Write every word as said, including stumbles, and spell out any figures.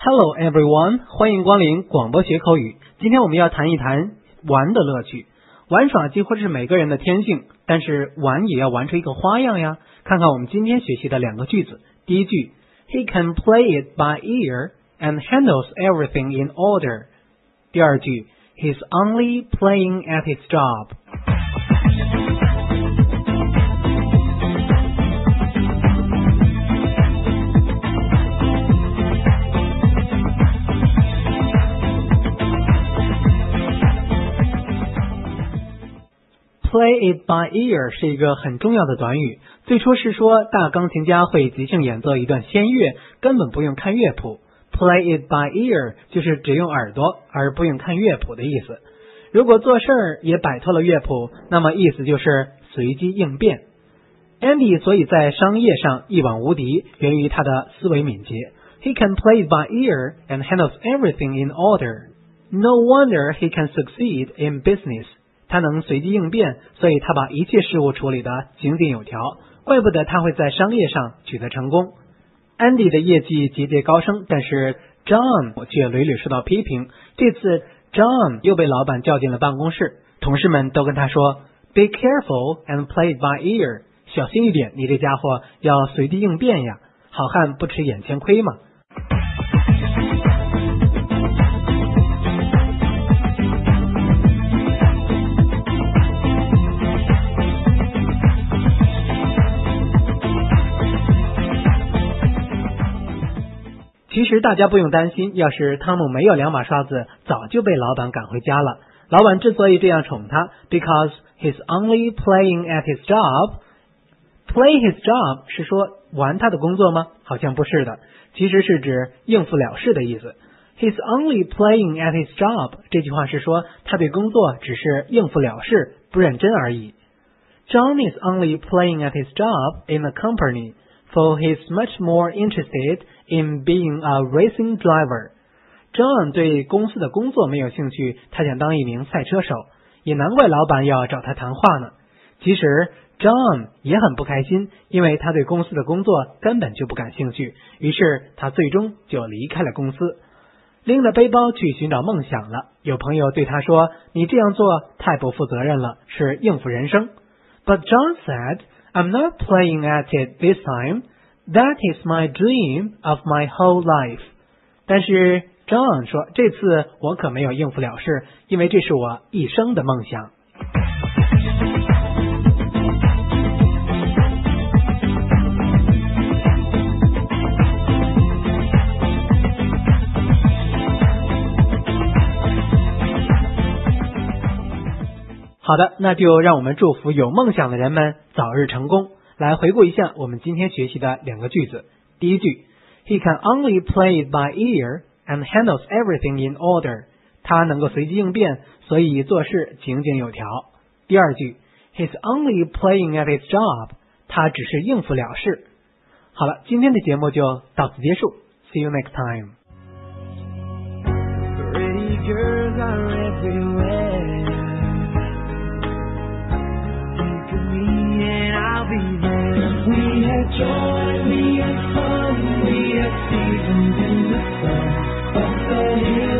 Hello everyone， 欢迎光临广播学口语。今天我们要谈一谈玩的乐趣。玩耍几乎是每个人的天性，但是玩也要玩出一个花样呀。看看我们今天学习的两个句子。第一句 ，He can play it by ear and handles everything in order。第二句 ，He's only playing at his job。Play it by ear 是一个很重要的短语，最初是说大钢琴家会即兴演奏一段仙乐，根本不用看乐谱。Play it by ear 就是只用耳朵而不用看乐谱的意思。如果做事儿也摆脱了乐谱，那么意思就是随机应变。Andy 所以在商业上一往无敌，源于他的思维敏捷。He can play it by ear and handles everything in order. No wonder he can succeed in business.他能随机应变，所以他把一切事物处理得井井有条，怪不得他会在商业上取得成功。Andy 的业绩节节高升，但是 John 却屡屡受到批评。这次 John 又被老板叫进了办公室，同事们都跟他说 Be careful and play it by ear， 小心一点，你这家伙要随机应变呀，好汉不吃眼前亏嘛。其实大家不用担心，要是汤姆没有两把刷子，早就被老板赶回家了。老板之所以这样宠他 because he's only playing at his job。 Play his job 是说玩他的工作吗？好像不是的，其实是指应付了事的意思。 He's only playing at his job 这句话是说他对工作只是应付了事，不认真而已。 John is only playing at his job in a company for he's much more interested in being a racing driver. John 对公司的工作没有兴趣，他想当一名赛车手，也难怪老板要找他谈话呢。其实 John 也很不开心，因为他对公司的工作根本就不感兴趣，于是他最终就离开了公司，拎着背包去寻找梦想了。有朋友对他说，你这样做太不负责任了，是应付人生。 But John said, I'm not playing at it this time. That is my dream of my whole life. 但是 John 说，这次我可没有应付了事，因为这是我一生的梦想。好的，那就让我们祝福有梦想的人们早日成功。来回顾一下我们今天学习的两个句子。第一句 He can only play it by ear and handles everything in order. 他能够随机应变，所以做事井井有条。第二句 He's only playing at his job. 他只是应付了事。好了，今天的节目就到此结束。See you next time. Pretty girls are everywhere. Be there. We had joy, we had fun, we had seasons in the sun, but the